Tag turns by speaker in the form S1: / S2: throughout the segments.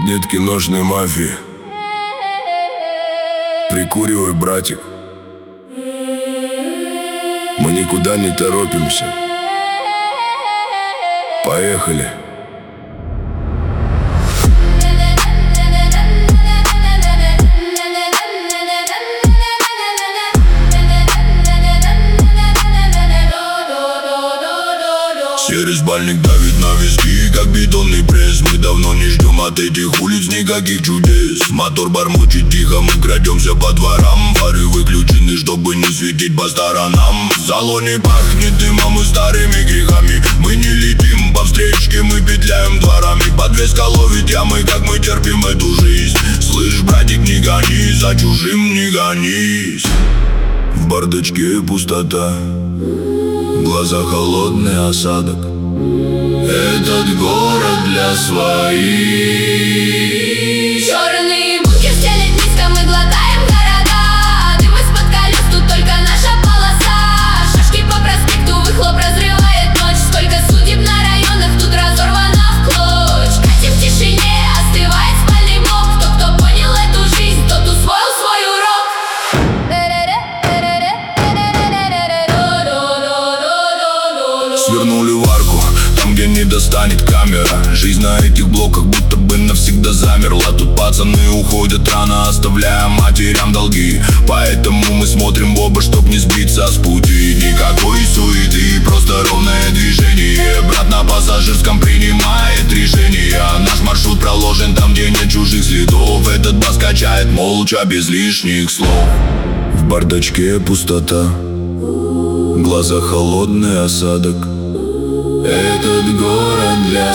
S1: нет киношной мафии. Прикуривай, братик. Мы никуда не торопимся. Поехали. Серый спальник давит на виски, как бетонный пресс. Мы давно не ждем от этих улиц никаких чудес. Мотор бормочет тихо, мы крадемся по дворам. Фары выключены, чтобы не светить по сторонам. В салоне пахнет дымом и старыми грехами. Мы не летим по встречке, мы петляем дворами. Подвеска ловит ямы, как мы терпим эту жизнь. Слышь, братик, не гонись, за чужим не гонись. В бардачке пустота, в глазах холодный осадок. Этот город для своих.
S2: Черный бункер стелет низко, мы глотаем города. Дым из-под колес, тут только наша полоса. Шашки по проспекту, выхлоп разрывает ночь. Сколько судеб на районах, тут разорвано в клочь. Катим в тишине, остывает спальный блок. Кто понял эту жизнь, тот усвоил свой урок.
S1: Свернули в арку, там, где не достанет камера. Жизнь на этих блоках будто бы навсегда замерла. Тут пацаны уходят рано, оставляя матерям долги. Поэтому мы смотрим в оба, чтоб не сбиться с пути. Никакой суеты, просто ровное движение. Брат на пассажирском принимает решение. Наш маршрут проложен там, где нет чужих следов. Этот бас качает молча, без лишних слов. В бардачке пустота, в глазах холодный осадок. Этот город для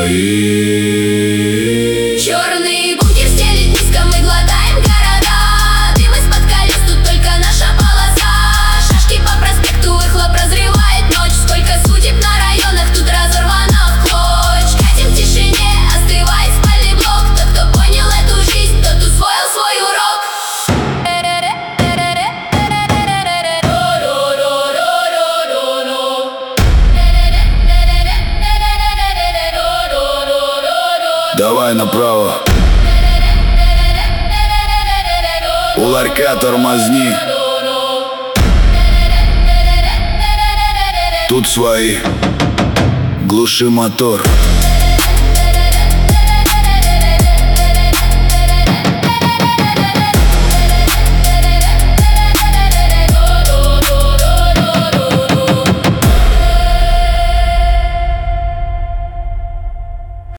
S1: своих.
S2: Черный бункер стелет низко, мы глотаем города. Дым из-под колес, тут только наша полоса. Шашки по проспекту, выхлоп разрывает ночь. Сколько судеб на районах, тут разорвано в клочь. Катим в тишине, остывает спальный блок. Тот, кто понял эту жизнь, тот усвоил свой урок.
S1: Давай направо, у ларька тормозни. Тут свои, глуши мотор.